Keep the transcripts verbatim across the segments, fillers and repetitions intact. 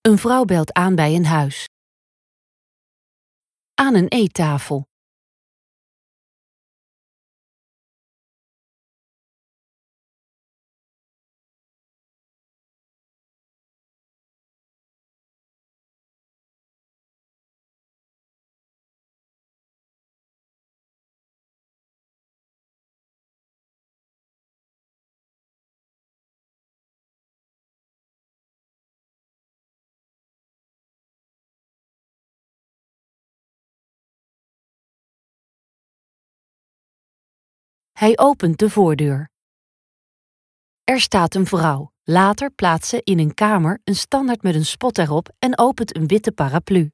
Een vrouw belt aan bij een huis. Aan een eettafel. Hij opent de voordeur. Er staat een vrouw. Later plaatst ze in een kamer een standaard met een spot erop en opent een witte paraplu.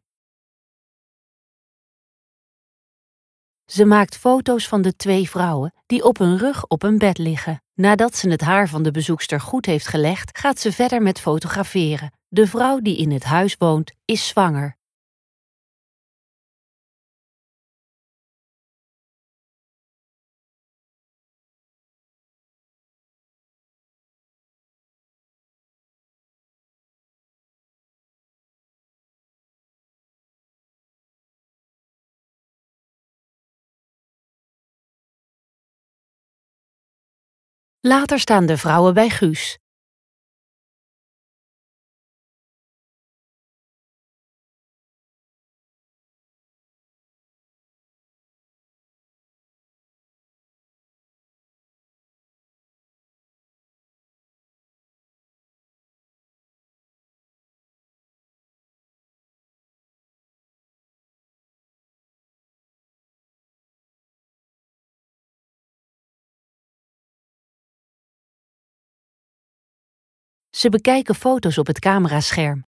Ze maakt foto's van de twee vrouwen die op hun rug op een bed liggen. Nadat ze het haar van de bezoekster goed heeft gelegd, gaat ze verder met fotograferen. De vrouw die in het huis woont, is zwanger. Later staan de vrouwen bij Guus. Ze bekijken foto's op het camerascherm.